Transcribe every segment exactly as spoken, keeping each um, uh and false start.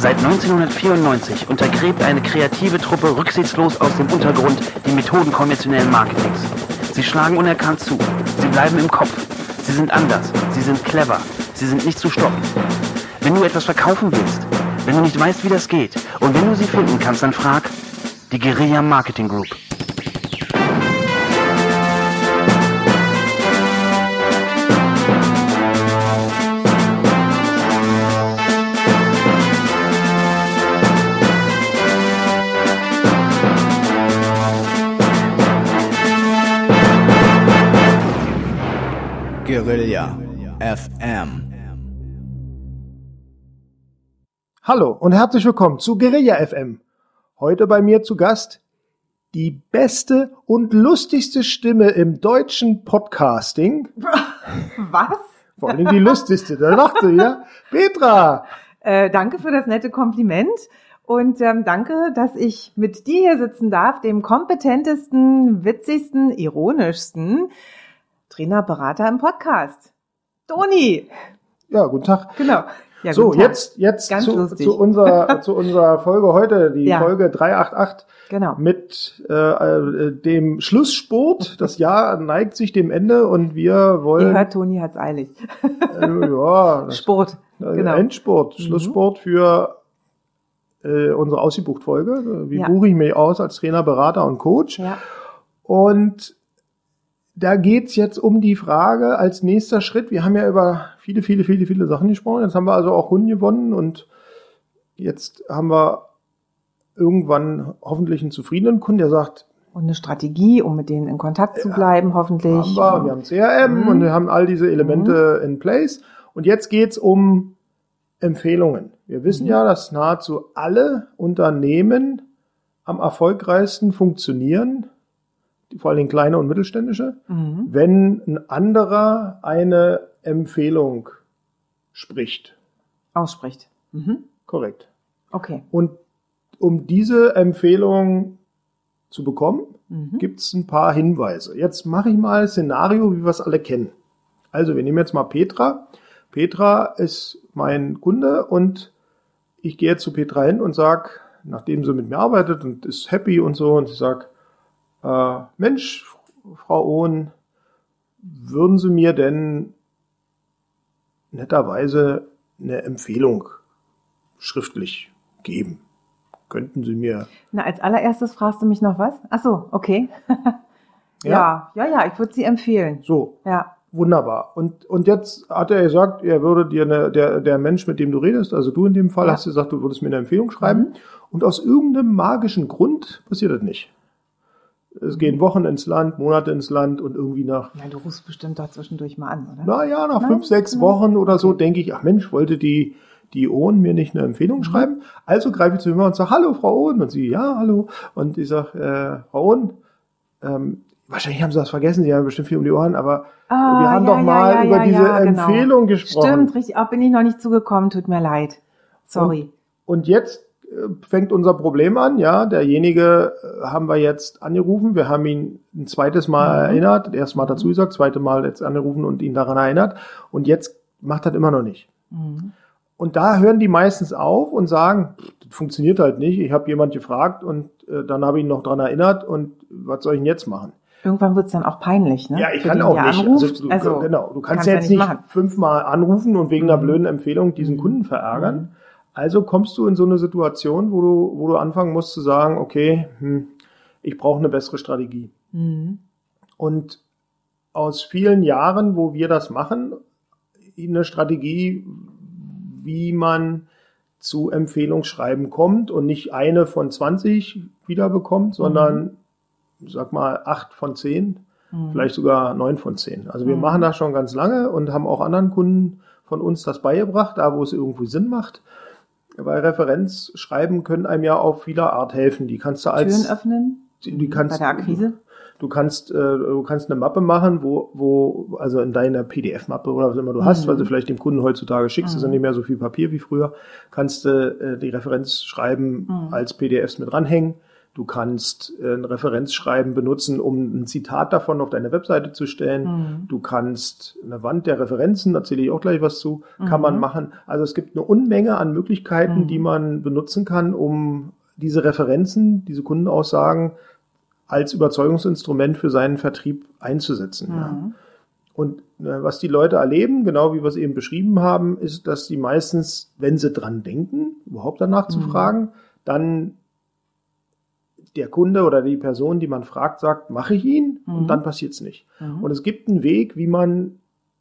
Seit neunzehnhundertvierundneunzig untergräbt eine kreative Truppe rücksichtslos aus dem Untergrund die Methoden konventionellen Marketings. Sie schlagen unerkannt zu. Sie bleiben im Kopf. Sie sind anders. Sie sind clever. Sie sind nicht zu stoppen. Wenn du etwas verkaufen willst, wenn du nicht weißt, wie das geht und wenn du sie finden kannst, dann frag die Guerilla Marketing Group. Guerilla F M. Hallo und herzlich willkommen zu Guerilla F M. Heute bei mir zu Gast die beste und lustigste Stimme im deutschen Podcasting. Was? Vor allem die lustigste, da lacht sie wieder. Petra! Äh, danke für das nette Kompliment und ähm, danke, dass ich mit dir hier sitzen darf, dem kompetentesten, witzigsten, ironischsten Trainer, Berater im Podcast. Toni! Ja, guten Tag. Genau. Ja, so, guten Tag. jetzt, jetzt Ganz zu, lustig. zu, unserer, zu unserer Folge heute, die Ja. Folge dreihundertachtundachtzig Genau. mit äh, äh, dem Schlussspurt. Das Jahr neigt sich dem Ende und wir Ihr wollen... hört, Toni hat's eilig. Äh, ja, das- Sport. äh, Genau. Endspurt, Mhm. Schlussspurt für äh, unsere Ausgebucht-Folge. Wie Ja. buche ich mich aus als Trainer, Berater und Coach? Ja. Und da geht's jetzt um die Frage als nächster Schritt. Wir haben ja über viele, viele, viele, viele Sachen gesprochen. Jetzt haben wir also auch Kunden gewonnen und jetzt haben wir irgendwann hoffentlich einen zufriedenen Kunden, der sagt, Und eine Strategie, um mit denen in Kontakt zu bleiben, hoffentlich. haben wir, wir haben C R M Mhm. und wir haben all diese Elemente in place. Und jetzt geht's um Empfehlungen. Wir wissen Mhm. ja, dass nahezu alle Unternehmen am erfolgreichsten funktionieren, vor allem kleine und mittelständische, Mhm. wenn ein anderer eine Empfehlung spricht. Ausspricht. Mhm. Korrekt. Okay. Und um diese Empfehlung zu bekommen, Mhm. gibt es ein paar Hinweise. Jetzt mache ich mal ein Szenario, wie wir es alle kennen. Also wir nehmen jetzt mal Petra. Petra ist mein Kunde und ich gehe jetzt zu Petra hin und sage, nachdem sie mit mir arbeitet und ist happy und so, und sie sagt, äh, Mensch, Frau Ohn, würden Sie mir denn netterweise eine Empfehlung schriftlich geben? Könnten Sie mir... Na, als allererstes fragst du mich noch was? Ach so, okay. ja, ja, ja, ich würde sie empfehlen. So, Ja. wunderbar. Und, und jetzt hat er gesagt, er würde dir eine, der, der Mensch, mit dem du redest, also du in dem Fall, Ja. hast gesagt, du würdest mir eine Empfehlung schreiben. Mhm. Und aus irgendeinem magischen Grund passiert das nicht. Es gehen Wochen ins Land, Monate ins Land und irgendwie nach, Ja, du rufst bestimmt doch zwischendurch mal an, oder? na ja, nach Nein? fünf, sechs Nein? Wochen oder so denke ich, ach Mensch, wollte die, die Ohn mir nicht eine Empfehlung schreiben? Also greife ich zu ihm und sage, hallo Frau Ohn. Und sie, ja, hallo. Und ich sage, äh, Frau Ohn, ähm, wahrscheinlich haben Sie das vergessen, Sie haben bestimmt viel um die Ohren, aber Ah, wir haben ja, doch mal ja, ja, über ja, diese ja, genau. Empfehlung gesprochen. Stimmt, richtig. Auch bin ich noch nicht zugekommen, tut mir leid. Sorry. Und jetzt äh, fängt unser Problem an, ja, derjenige äh, haben wir jetzt angerufen, wir haben ihn ein zweites Mal Mhm. erinnert, erstes Mal dazu gesagt, zweite Mal jetzt angerufen und ihn daran erinnert und jetzt macht das immer noch nicht. Mhm. Und da hören die meistens auf und sagen, pff, das funktioniert halt nicht, ich habe jemand gefragt und äh, dann habe ich ihn noch dran erinnert und was soll ich denn jetzt machen? Irgendwann wird's dann auch peinlich, ne? Ja, ich Für kann den, auch der nicht. Anruft. Also, du, Also, genau, du kannst kannst ja ja jetzt nicht nicht machen. fünfmal anrufen und wegen einer Mhm. blöden Empfehlung diesen Mhm. Kunden verärgern. Mhm. Also kommst du in so eine Situation, wo du, wo du anfangen musst zu sagen, okay, hm, ich brauche eine bessere Strategie. Mhm. Und aus vielen Jahren, wo wir das machen, eine Strategie, wie man zu Empfehlungsschreiben kommt und nicht eine von zwanzig wiederbekommt, sondern, sag mal, acht von zehn, Mhm. vielleicht sogar neun von zehn. Also wir Mhm. machen das schon ganz lange und haben auch anderen Kunden von uns das beigebracht, da wo es irgendwie Sinn macht. Weil Referenzschreiben können einem ja auf vieler Art helfen. Die kannst du als... Türen öffnen? Die kannst, Bei der Akquise? Du kannst, äh, du kannst eine Mappe machen, wo, wo, also in deiner P D F-Mappe oder was immer du hast, Mhm. weil du vielleicht dem Kunden heutzutage schickst, Mhm. ist ja nicht mehr so viel Papier wie früher, kannst du äh, die Referenz schreiben, Mhm. als P D Fs mit ranhängen. Du kannst ein Referenzschreiben benutzen, um ein Zitat davon auf deine Webseite zu stellen. Mhm. Du kannst eine Wand der Referenzen, da erzähle ich auch gleich was zu, mhm. kann man machen. Also es gibt eine Unmenge an Möglichkeiten, mhm. die man benutzen kann, um diese Referenzen, diese Kundenaussagen als Überzeugungsinstrument für seinen Vertrieb einzusetzen. Mhm. Ja. Und äh, was die Leute erleben, genau wie wir es eben beschrieben haben, ist, dass sie meistens, wenn sie dran denken, überhaupt danach mhm. zu fragen, dann der Kunde oder die Person, die man fragt, sagt, mache ich ihn? Mhm. Und dann passiert es nicht. Mhm. Und es gibt einen Weg, wie man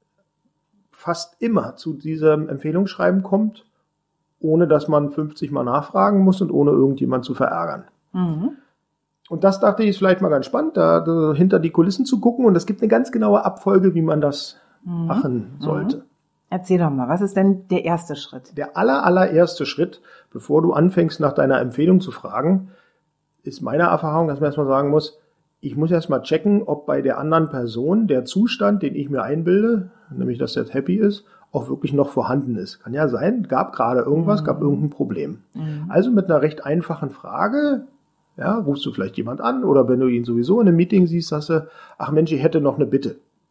fast immer zu diesem Empfehlungsschreiben kommt, ohne dass man fünfzig Mal nachfragen muss und ohne irgendjemand zu verärgern. Mhm. Und das dachte ich, ist vielleicht mal ganz spannend, da, da hinter die Kulissen zu gucken. Und es gibt eine ganz genaue Abfolge, wie man das mhm. machen sollte. Mhm. Erzähl doch mal, was ist denn der erste Schritt? Der aller, allererste Schritt, bevor du anfängst, nach deiner Empfehlung zu fragen, ist meine Erfahrung, dass man erstmal sagen muss, ich muss erstmal checken, ob bei der anderen Person der Zustand, den ich mir einbilde, nämlich dass er jetzt happy ist, auch wirklich noch vorhanden ist. Kann ja sein, gab gerade irgendwas, mhm. gab irgendein Problem. Mhm. Also mit einer recht einfachen Frage, ja, rufst du vielleicht jemand an oder wenn du ihn sowieso in einem Meeting siehst, sagst du, ach Mensch, ich hätte noch eine Bitte.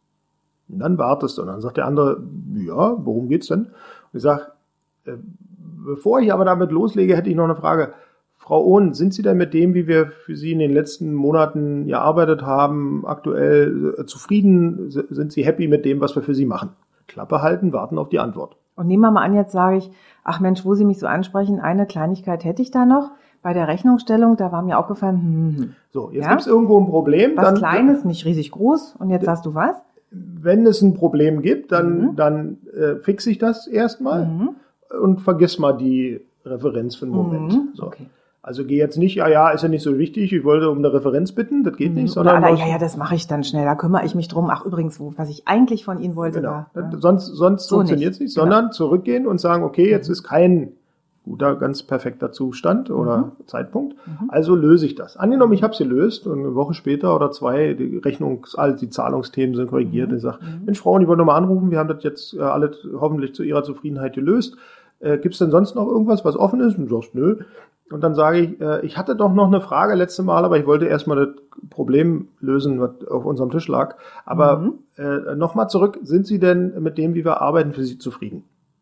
Und dann wartest du und dann sagt der andere, ja, worum geht's denn? Und ich sag, äh, bevor ich aber damit loslege, hätte ich noch eine Frage. Frau Ohn, sind Sie denn mit dem, wie wir für Sie in den letzten Monaten gearbeitet haben, aktuell äh, zufrieden? Sind Sie happy mit dem, was wir für Sie machen? Klappe halten, warten auf die Antwort. Und nehmen wir mal an, jetzt sage ich, ach Mensch, wo Sie mich so ansprechen, eine Kleinigkeit hätte ich da noch. Bei der Rechnungsstellung, da war mir aufgefallen, hm, hm. So, jetzt ja? gibt es irgendwo ein Problem. Was dann, Kleines, nicht riesig groß. Und jetzt sagst du was? Wenn es ein Problem gibt, dann, mhm. dann äh, fixe ich das erstmal mhm. und vergiss mal die Referenz für einen Moment. Mhm. So. Okay. Also geh jetzt nicht, ja, ja, ist ja nicht so wichtig, ich wollte um eine Referenz bitten, das geht nicht, sondern... Oder, ja, ja, das mache ich dann schnell, da kümmere ich mich drum. Ach, übrigens, was ich eigentlich von Ihnen wollte, genau. war... Ja. Sonst, sonst so funktioniert es nicht, nicht, sondern genau. zurückgehen und sagen, okay, jetzt ist kein guter, ganz perfekter Zustand oder mhm. Zeitpunkt, mhm. also löse ich das. Angenommen, ich habe es gelöst und eine Woche später oder zwei, die Rechnungs-, also die Zahlungsthemen sind korrigiert mhm. und ich sage, mhm. Mensch, Frauen, ich wollte nochmal anrufen, wir haben das jetzt äh, alle hoffentlich zu Ihrer Zufriedenheit gelöst. Äh, Gibt es denn sonst noch irgendwas, was offen ist? Und du sagst, nö. Und dann sage ich, äh, ich hatte doch noch eine Frage letzte Mal, aber ich wollte erstmal das Problem lösen, was auf unserem Tisch lag. Aber mhm. äh, nochmal zurück, sind Sie denn mit dem, wie wir arbeiten, für Sie zufrieden?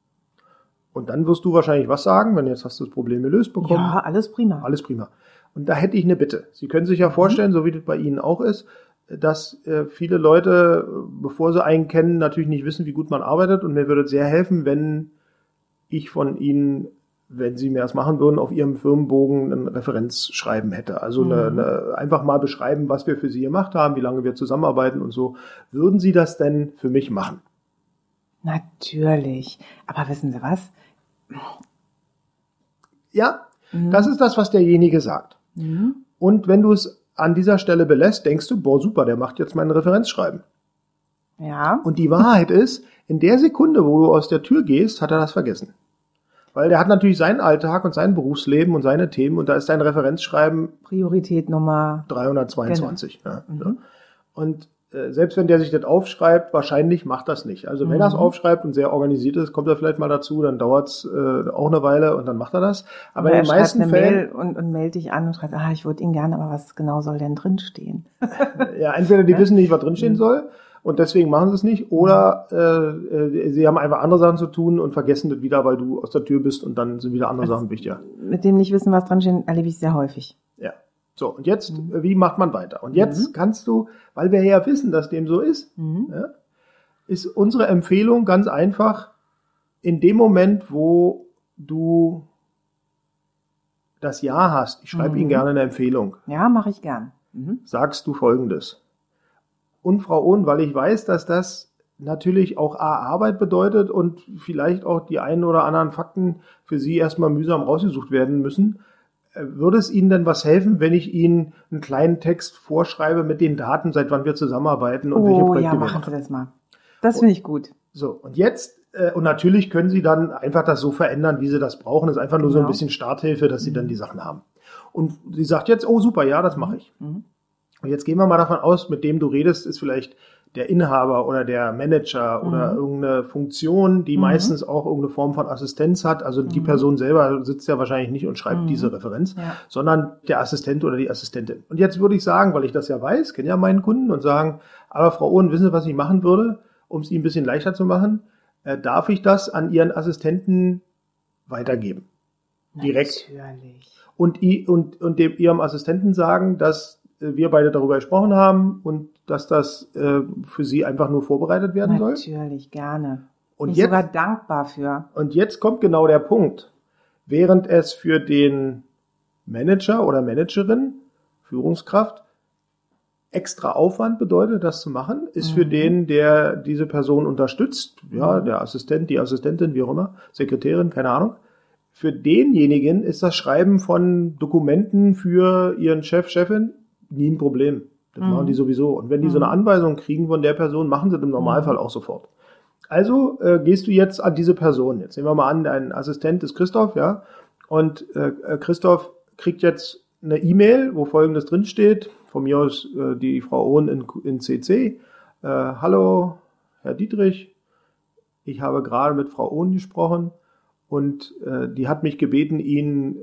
Und dann wirst du wahrscheinlich was sagen, wenn jetzt hast du das Problem gelöst bekommen. Ja, alles prima. Alles prima. Und da hätte ich eine Bitte. Sie können sich ja vorstellen, mhm. so wie das bei Ihnen auch ist, dass äh, viele Leute, bevor sie einen kennen, natürlich nicht wissen, wie gut man arbeitet. Und mir würde es sehr helfen, wenn ich von Ihnen, wenn Sie mir das machen würden, auf Ihrem Firmenbogen ein Referenzschreiben hätte. Also mhm. eine, eine, einfach mal beschreiben, was wir für Sie gemacht haben, wie lange wir zusammenarbeiten und so. Würden Sie das denn für mich machen? Natürlich. Aber wissen Sie was? Ja, mhm. das ist das, was derjenige sagt. Mhm. Und wenn du es an dieser Stelle belässt, denkst du, boah, super, der macht jetzt mein Referenzschreiben. Ja. Und die Wahrheit ist, in der Sekunde, wo du aus der Tür gehst, hat er das vergessen. Weil der hat natürlich seinen Alltag und sein Berufsleben und seine Themen und da ist dein Referenzschreiben Priorität Nummer dreihundertzweiundzwanzig. Genau. Ja, mhm. ja. Und äh, selbst wenn der sich das aufschreibt, wahrscheinlich macht das nicht. Also wenn mhm. er es aufschreibt und sehr organisiert ist, kommt er vielleicht mal dazu, dann dauert es äh, auch eine Weile und dann macht er das. Aber Oder in den er meisten schreibt eine Fällen Mail und, und meldet dich an und schreibt, ah, ich würde ihn gerne, aber was genau soll denn drinstehen? Ja, entweder die ja? wissen nicht, was drinstehen mhm. soll. Und deswegen machen sie es nicht. Oder äh, äh, sie haben einfach andere Sachen zu tun und vergessen das wieder, weil du aus der Tür bist und dann sind wieder andere also Sachen wichtiger. Mit dem nicht wissen, was drinsteht, erlebe ich sehr häufig. Ja. So, und jetzt, mhm. wie macht man weiter? Und jetzt mhm. kannst du, weil wir ja wissen, dass dem so ist, mhm. ja, ist unsere Empfehlung ganz einfach, in dem Moment, wo du das Ja hast, ich schreibe mhm. Ihnen gerne eine Empfehlung. Ja, mache ich gern. Mhm. Sagst du Folgendes. Und Frau Ohn, weil ich weiß, dass das natürlich auch A, Arbeit bedeutet und vielleicht auch die einen oder anderen Fakten für Sie erstmal mühsam rausgesucht werden müssen, würde es Ihnen denn was helfen, wenn ich Ihnen einen kleinen Text vorschreibe mit den Daten, seit wann wir zusammenarbeiten und oh, welche Projekte ja, wir machen machen? Sie das mal. Das finde ich gut. So, und jetzt, äh, und natürlich können Sie dann einfach das so verändern, wie Sie das brauchen. Das ist einfach nur genau. so ein bisschen Starthilfe, dass Sie mhm. dann die Sachen haben. Und sie sagt jetzt, oh super, ja, das mache ich. Mhm. Und jetzt gehen wir mal davon aus, mit dem du redest, ist vielleicht der Inhaber oder der Manager mhm. oder irgendeine Funktion, die mhm. meistens auch irgendeine Form von Assistenz hat. Also die mhm. Person selber sitzt ja wahrscheinlich nicht und schreibt mhm. diese Referenz, ja. sondern der Assistent oder die Assistentin. Und jetzt würde ich sagen, weil ich das ja weiß, kenne ja meinen Kunden und sagen, aber Frau Ohn, wissen Sie, was ich machen würde, um es Ihnen ein bisschen leichter zu machen? Äh, darf ich das an Ihren Assistenten weitergeben? Direkt. Natürlich. Und, und, und dem, Ihrem Assistenten sagen, dass wir beide darüber gesprochen haben und dass das äh, für Sie einfach nur vorbereitet werden soll? Natürlich, gerne. Und Bin ich jetzt, sogar dankbar für. Und jetzt kommt genau der Punkt. Während es für den Manager oder Managerin, Führungskraft, extra Aufwand bedeutet, das zu machen, ist mhm. für den, der diese Person unterstützt, ja, der Assistent, die Assistentin, wie auch immer, Sekretärin, keine Ahnung, für denjenigen ist das Schreiben von Dokumenten für ihren Chef, Chefin nie ein Problem. Das mhm. machen die sowieso. Und wenn die mhm. so eine Anweisung kriegen von der Person, machen sie das im Normalfall mhm. auch sofort. Also äh, gehst du jetzt an diese Person. Jetzt nehmen wir mal an, dein Assistent ist Christoph, ja. Und äh, Christoph kriegt jetzt eine E-Mail, wo Folgendes drinsteht. Von mir aus äh, die Frau Ohn in, in C C. Äh, Hallo, Herr Dietrich. Ich habe gerade mit Frau Ohn gesprochen und äh, die hat mich gebeten, Ihnen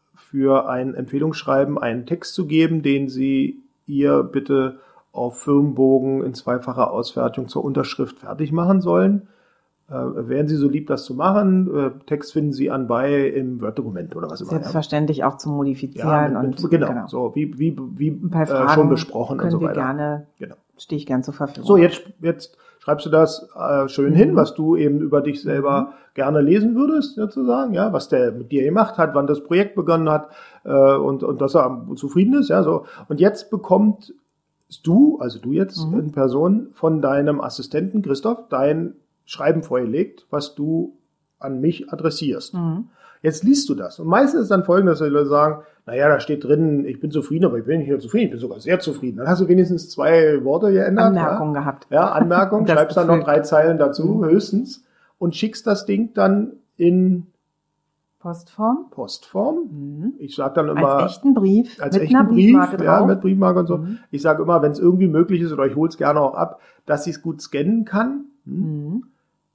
für ein Empfehlungsschreiben einen Text zu geben, den Sie ihr bitte auf Firmenbogen in zweifacher Ausfertigung zur Unterschrift fertig machen sollen. Äh, wären Sie so lieb, das zu machen? Äh, Text finden Sie anbei im Word-Dokument oder was immer. Selbstverständlich ja. auch zu modifizieren. Ja, mit, mit, und genau, genau. so wie, wie, wie Bei äh, schon besprochen und so weiter. Wir gerne, genau. stehe ich gern zur Verfügung. So, jetzt, jetzt schreibst du das äh, schön mhm. hin, was du eben über dich selber mhm. gerne lesen würdest, sozusagen, ja, was der mit dir gemacht hat, wann das Projekt begonnen hat äh, und, und dass er zufrieden ist, ja, so. Und jetzt bekommst du, also du jetzt mhm. in Person, von deinem Assistenten Christoph dein Schreiben vorgelegt, was du an mich adressierst. Mhm. Jetzt liest du das. Und meistens ist dann folgendes, dass die Leute sagen, naja, da steht drin, ich bin zufrieden, aber ich bin nicht nur zufrieden, ich bin sogar sehr zufrieden. Dann hast du wenigstens zwei Worte geändert. Anmerkung ja? gehabt. Ja, Anmerkung, schreibst dann noch drei Zeilen dazu, mhm. höchstens, und schickst das Ding dann in Postform. Postform. Mhm. Ich sage dann immer... Als echten Brief. Als mit echten einer Brief, Briefmarke ja, drauf. mit Briefmarke und so. Mhm. Ich sage immer, wenn es irgendwie möglich ist, oder ich hole es gerne auch ab, dass ich es gut scannen kann, Mhm.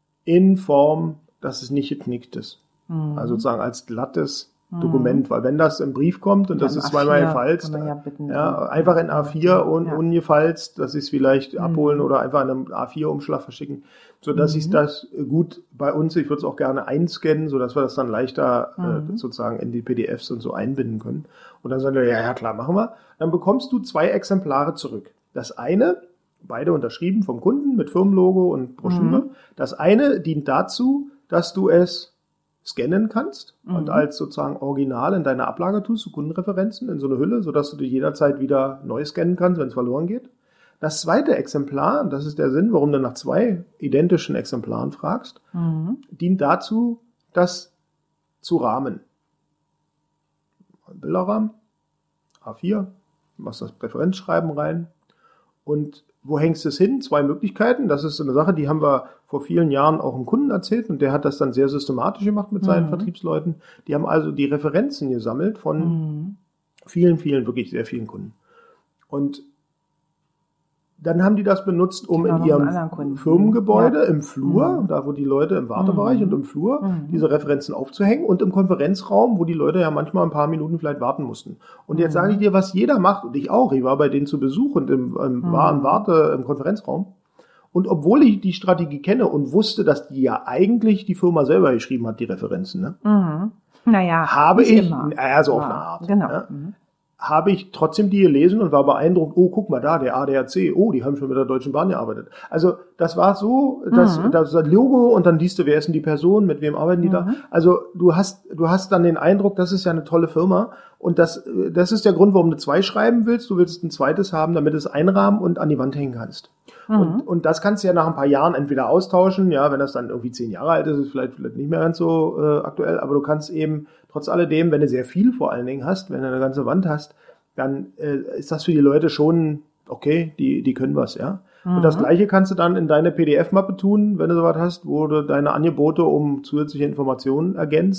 in Form, dass es nicht geknickt ist. Mhm. Also sozusagen als glattes mhm. Dokument, weil wenn das im Brief kommt und ja, das ist zweimal gefalzt, ja, bitten, ja, einfach in A vier und ja. ungefalzt, dass ich es vielleicht mhm. abholen oder einfach in einem A vier Umschlag verschicken, so dass mhm. ich das gut bei uns, ich würde es auch gerne einscannen, so dass wir das dann leichter mhm. äh, sozusagen in die P D Fs und so einbinden können. Und dann sagen wir, ja, ja, klar, machen wir. Dann bekommst du zwei Exemplare zurück. Das eine, beide unterschrieben vom Kunden mit Firmenlogo und Broschüre. Mhm. Das eine dient dazu, dass du es scannen kannst mhm. und als sozusagen Original in deine Ablage tust, so Kundenreferenzen in so eine Hülle, sodass du die jederzeit wieder neu scannen kannst, wenn es verloren geht. Das zweite Exemplar, und das ist der Sinn, warum du nach zwei identischen Exemplaren fragst, mhm. dient dazu, das zu rahmen. Bilderrahmen, A vier, machst das Präferenzschreiben rein. Und wo hängst du es hin? Zwei Möglichkeiten. Das ist eine Sache, die haben wir vor vielen Jahren auch einem Kunden erzählt und der hat das dann sehr systematisch gemacht mit seinen mhm. Vertriebsleuten. Die haben also die Referenzen gesammelt von mhm. vielen, vielen, wirklich sehr vielen Kunden. Und dann haben die das benutzt, um in ihrem Firmengebäude, ja. im Flur, mhm. da wo die Leute im Wartebereich mhm. und im Flur, mhm. diese Referenzen aufzuhängen und im Konferenzraum, wo die Leute ja manchmal ein paar Minuten vielleicht warten mussten. Und jetzt mhm. sage ich dir, was jeder macht, und ich auch, ich war bei denen zu Besuch und im, im, mhm. war im Warte im Konferenzraum. Und obwohl ich die Strategie kenne und wusste, dass die ja eigentlich die Firma selber geschrieben hat, die Referenzen, ne? Mhm. Naja, habe ich, immer. naja, so ja, auf eine Art. Genau. Ja? Mhm. habe ich trotzdem die gelesen und war beeindruckt, oh, guck mal da, der A D A C, oh, die haben schon mit der Deutschen Bahn gearbeitet. Also das war so, das, mhm. das Logo und dann liest du, wer ist denn die Person, mit wem arbeiten die mhm. da. Also du hast du hast dann den Eindruck, das ist ja eine tolle Firma und das das ist der Grund, warum du zwei schreiben willst. Du willst ein zweites haben, damit du es einrahmen und an die Wand hängen kannst. Mhm. Und, und das kannst du ja nach ein paar Jahren entweder austauschen, ja, wenn das dann irgendwie zehn Jahre alt ist, ist vielleicht, vielleicht nicht mehr ganz so äh, aktuell, aber du kannst eben trotz alledem, wenn du sehr viel vor allen Dingen hast, wenn du eine ganze Wand hast, dann äh, ist das für die Leute schon okay, die die können was, ja. Mhm. Und das Gleiche kannst du dann in deine P D F-Mappe tun, wenn du sowas hast, wo du deine Angebote um zusätzliche Informationen ergänzt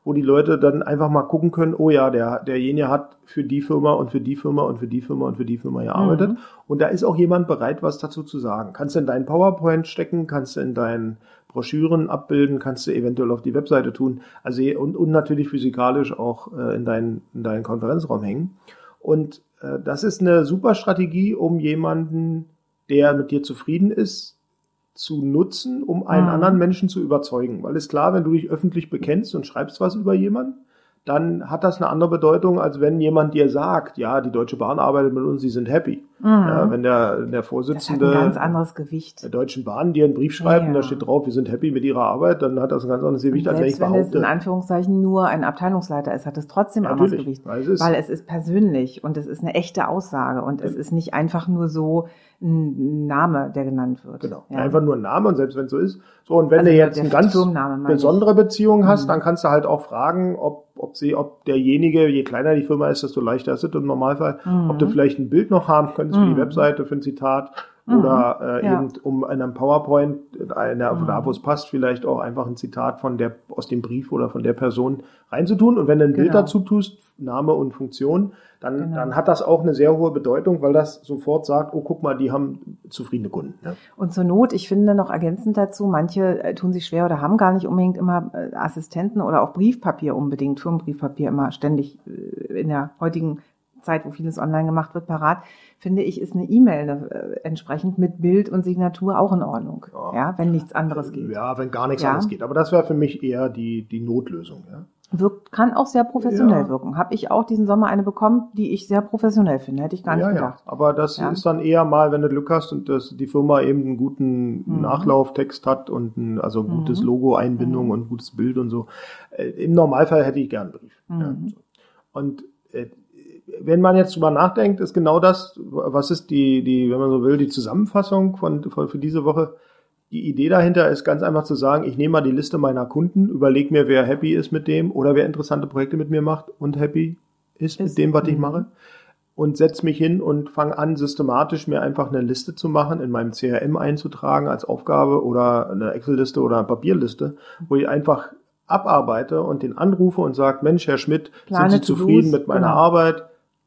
wo die Leute dann einfach mal gucken können, oh ja, der, derjenige hat für die Firma und für die Firma und für die Firma und für die Firma gearbeitet. Mhm. Und da ist auch jemand bereit, was dazu zu sagen. Kannst du in deinen PowerPoint stecken, kannst du in deinen Broschüren abbilden, kannst du eventuell auf die Webseite tun. Also und, und natürlich physikalisch auch äh, in, deinen, in deinen Konferenzraum hängen. Und äh, das ist eine super Strategie, um jemanden, der mit dir zufrieden ist, zu nutzen, um einen mhm. anderen Menschen zu überzeugen. Weil ist klar, wenn du dich öffentlich bekennst und schreibst was über jemanden, dann hat das eine andere Bedeutung, als wenn jemand dir sagt, ja, die Deutsche Bahn arbeitet mit uns, sie sind happy. Mhm. Ja, wenn der, der Vorsitzende das hat ein ganz anderes Gewicht. der Deutschen Bahn dir einen Brief schreibt ja. und da steht drauf, wir sind happy mit ihrer Arbeit, dann hat das ein ganz anderes Gewicht, als wenn ich behaupte. Selbst wenn es in Anführungszeichen nur ein Abteilungsleiter ist, hat es trotzdem ein anderes Gewicht. Weil es, ist, weil es ist persönlich und es ist eine echte Aussage und ja. es ist nicht einfach nur so ein Name, der genannt wird. Genau, ja. einfach nur ein Name und selbst wenn es so ist. So, und wenn also du jetzt eine ganz besondere Beziehung hast, mhm. dann kannst du halt auch fragen, ob, ob sie, ob derjenige, je kleiner die Firma ist, desto leichter ist es im Normalfall, mhm. ob du vielleicht ein Bild noch haben könntest für mhm. die Webseite, für ein Zitat mhm. oder äh, ja. eben um in einem PowerPoint, einer, mhm. da wo es passt, vielleicht auch einfach ein Zitat von der, aus dem Brief oder von der Person reinzutun. Und wenn du ein genau. Bild dazu tust, Name und Funktion, dann, genau. dann hat das auch eine sehr hohe Bedeutung, weil das sofort sagt, oh, guck mal, die haben zufriedene Kunden. Ja. Und zur Not, ich finde noch ergänzend dazu, manche äh, tun sich schwer oder haben gar nicht unbedingt immer äh, Assistenten oder auch Briefpapier unbedingt, Firmenbriefpapier immer ständig äh, in der heutigen Zeit, wo vieles online gemacht wird, parat, finde ich, ist eine E-Mail äh, entsprechend mit Bild und Signatur auch in Ordnung, ja, ja wenn nichts anderes geht. Ja, wenn gar nichts ja. anderes geht. Aber das wäre für mich eher die, die Notlösung, ja. Wirkt, kann auch sehr professionell ja. wirken. Habe ich auch diesen Sommer eine bekommen, die ich sehr professionell finde. Hätte ich gar nicht ja, gedacht. Ja, aber das ja. ist dann eher mal, wenn du Glück hast und das, die Firma eben einen guten mhm. Nachlauftext hat und ein, also ein gutes mhm. Logo-Einbindung mhm. und ein gutes Bild und so. Äh, Im Normalfall hätte ich gern einen Brief. Mhm. Ja, so. Und äh, wenn man jetzt drüber nachdenkt, ist genau das, was ist die, die, wenn man so will, die Zusammenfassung von, von für diese Woche. Die Idee dahinter ist ganz einfach zu sagen, ich nehme mal die Liste meiner Kunden, überlege mir, wer happy ist mit dem oder wer interessante Projekte mit mir macht und happy ist, ist mit dem, was ich mache und setze mich hin und fange an, systematisch mir einfach eine Liste zu machen, in meinem C R M einzutragen als Aufgabe oder eine Excel-Liste oder eine Papierliste, wo ich einfach abarbeite und den anrufe und sage, Mensch, Herr Schmidt, Plane sind Sie zufrieden mit meiner genau. Arbeit?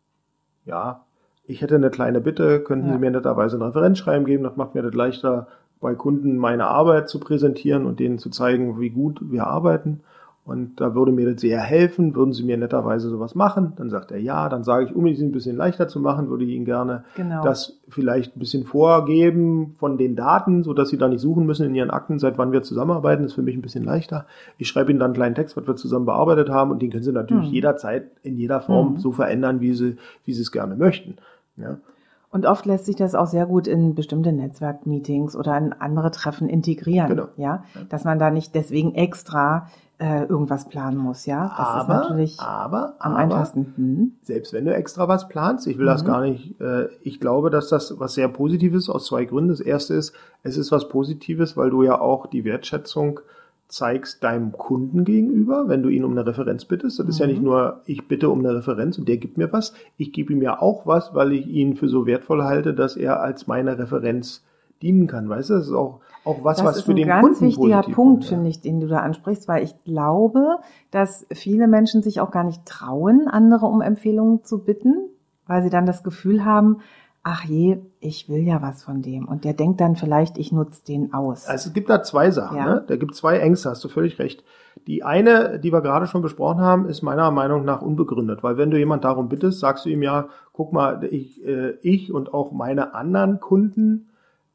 Ja, ich hätte eine kleine Bitte, könnten ja. Sie mir netterweise ein Referenzschreiben geben, das macht mir das leichter, bei Kunden meine Arbeit zu präsentieren und denen zu zeigen, wie gut wir arbeiten. Und da würde mir das sehr helfen, würden Sie mir netterweise sowas machen? Dann sagt er ja, dann sage ich, um es ein bisschen leichter zu machen, würde ich Ihnen gerne genau. das vielleicht ein bisschen vorgeben von den Daten, sodass Sie da nicht suchen müssen in Ihren Akten, seit wann wir zusammenarbeiten, das ist für mich ein bisschen leichter. Ich schreibe Ihnen dann einen kleinen Text, was wir zusammen bearbeitet haben und den können Sie natürlich hm. jederzeit in jeder Form hm. so verändern, wie Sie, wie Sie es gerne möchten. Ja. Und oft lässt sich das auch sehr gut in bestimmte Netzwerkmeetings oder in andere Treffen integrieren, genau. ja, dass man da nicht deswegen extra äh, irgendwas planen muss, ja. Das aber, ist natürlich aber, am aber, einfachsten. Hm. Selbst wenn du extra was planst, ich will mhm. das gar nicht, äh, ich glaube, dass das was sehr Positives ist, aus zwei Gründen. Das erste ist, es ist was Positives, weil du ja auch die Wertschätzung zeigst deinem Kunden gegenüber, wenn du ihn um eine Referenz bittest. Das mhm. ist ja nicht nur, ich bitte um eine Referenz und der gibt mir was. Ich gebe ihm ja auch was, weil ich ihn für so wertvoll halte, dass er als meine Referenz dienen kann. Weißt du, das ist auch, auch was, was für den Kunden positiv ist. Das ist ein ganz wichtiger Punkt, finde ich, den du da ansprichst, weil ich glaube, dass viele Menschen sich auch gar nicht trauen, andere um Empfehlungen zu bitten, weil sie dann das Gefühl haben, ach je, ich will ja was von dem. Und der denkt dann vielleicht, ich nutze den aus. Also es gibt da zwei Sachen. Ja. Ne? Da gibt es zwei Ängste, hast du völlig recht. Die eine, die wir gerade schon besprochen haben, ist meiner Meinung nach unbegründet. Weil wenn du jemand darum bittest, sagst du ihm ja, guck mal, ich, äh, ich und auch meine anderen Kunden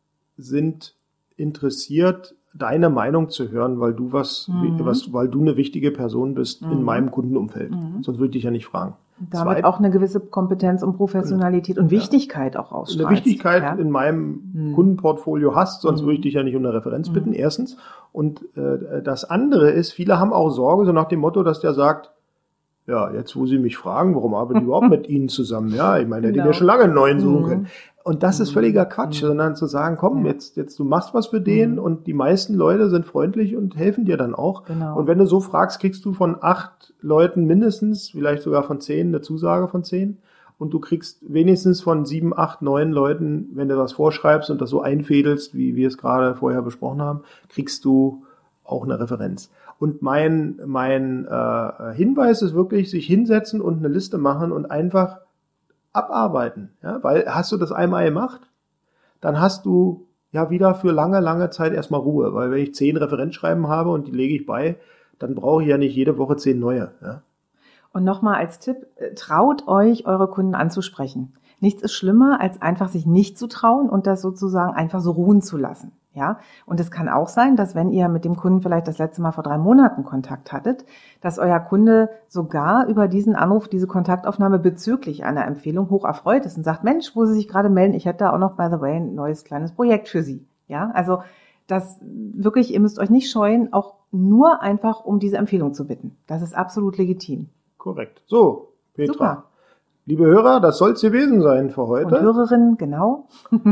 sind interessiert, deine Meinung zu hören, weil du was, mhm. was weil du eine wichtige Person bist mhm. in meinem Kundenumfeld. Mhm. Sonst würde ich dich ja nicht fragen. Damit Zweit, auch eine gewisse Kompetenz und Professionalität genau. und Wichtigkeit ja. auch ausstrahlst. Eine Wichtigkeit ja. in meinem hm. Kundenportfolio hast, sonst hm. würde ich dich ja nicht um eine Referenz hm. bitten, erstens. Und äh, das andere ist, viele haben auch Sorge, so nach dem Motto, dass der sagt, ja, jetzt wo Sie mich fragen, warum arbeite ich überhaupt mit Ihnen zusammen? Ja, ich meine, der genau. hätte mir schon lange einen neuen suchen können. Und das ist völliger Quatsch, sondern zu sagen, komm, jetzt, jetzt du machst was für den und die meisten Leute sind freundlich und helfen dir dann auch. Genau. Und wenn du so fragst, kriegst du von acht Leuten mindestens, vielleicht sogar von zehn, eine Zusage von zehn. Und du kriegst wenigstens von sieben, acht, neun Leuten, wenn du was vorschreibst und das so einfädelst, wie wir es gerade vorher besprochen haben, kriegst du auch eine Referenz. Und mein, mein äh, Hinweis ist wirklich, sich hinsetzen und eine Liste machen und einfach abarbeiten. Ja? Weil hast du das einmal gemacht, dann hast du ja wieder für lange, lange Zeit erstmal Ruhe. Weil wenn ich zehn Referenzschreiben habe und die lege ich bei, dann brauche ich ja nicht jede Woche zehn neue. Ja? Und nochmal als Tipp, traut euch, eure Kunden anzusprechen. Nichts ist schlimmer, als einfach sich nicht zu trauen und das sozusagen einfach so ruhen zu lassen. Ja, und es kann auch sein, dass wenn ihr mit dem Kunden vielleicht das letzte Mal vor drei Monaten Kontakt hattet, dass euer Kunde sogar über diesen Anruf, diese Kontaktaufnahme bezüglich einer Empfehlung hoch erfreut ist und sagt, Mensch, wo Sie sich gerade melden, ich hätte da auch noch, by the way, ein neues kleines Projekt für Sie. Ja, also das wirklich, ihr müsst euch nicht scheuen, auch nur einfach um diese Empfehlung zu bitten. Das ist absolut legitim. Korrekt. So, Petra. Super. Liebe Hörer, das soll es gewesen sein für heute. Und Hörerinnen, genau.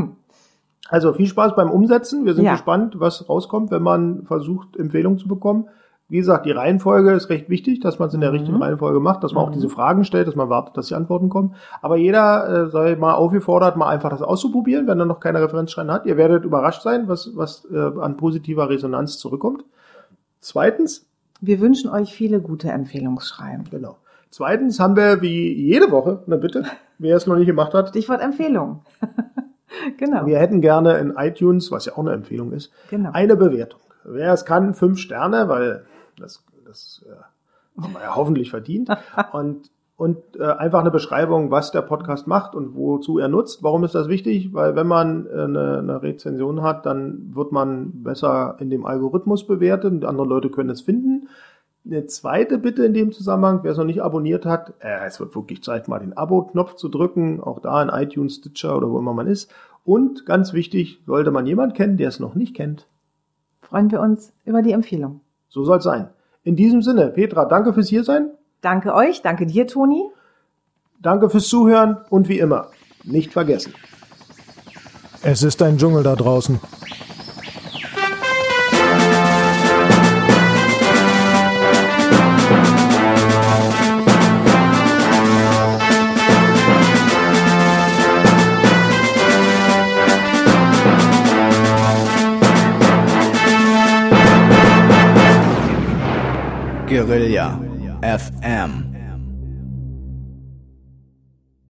Also viel Spaß beim Umsetzen. Wir sind Ja. gespannt, was rauskommt, wenn man versucht, Empfehlungen zu bekommen. Wie gesagt, die Reihenfolge ist recht wichtig, dass man es in der Mhm. richtigen Reihenfolge macht, dass man Mhm. auch diese Fragen stellt, dass man wartet, dass die Antworten kommen. Aber jeder äh, sei mal aufgefordert, mal einfach das auszuprobieren, wenn er noch keine Referenzschreiben hat. Ihr werdet überrascht sein, was, was äh, an positiver Resonanz zurückkommt. Zweitens, Wir wünschen euch viele gute Empfehlungsschreiben. genau. Zweitens haben wir wie jede Woche, na bitte, wer es noch nicht gemacht hat, Stichwort Empfehlung. Genau. wir hätten gerne in iTunes, was ja auch eine Empfehlung ist, Genau. eine Bewertung. Wer es kann, fünf Sterne, weil das, das äh, haben wir ja hoffentlich verdient. Und, und äh, einfach eine Beschreibung, was der Podcast macht und wozu er nutzt. Warum ist das wichtig? Weil wenn man äh, eine, eine Rezension hat, dann wird man besser in dem Algorithmus bewertet und andere Leute können es finden. Eine zweite Bitte in dem Zusammenhang, wer es noch nicht abonniert hat, äh, es wird wirklich Zeit, mal den Abo-Knopf zu drücken, auch da in iTunes, Stitcher oder wo immer man ist. Und ganz wichtig, sollte man jemanden kennen, der es noch nicht kennt, Freuen wir uns über die Empfehlung. so soll es sein. In diesem Sinne, Petra, danke fürs Hiersein, Danke euch, danke dir, Toni. danke fürs Zuhören und wie immer, nicht vergessen. Es ist ein Dschungel da draußen. Guerilla F M.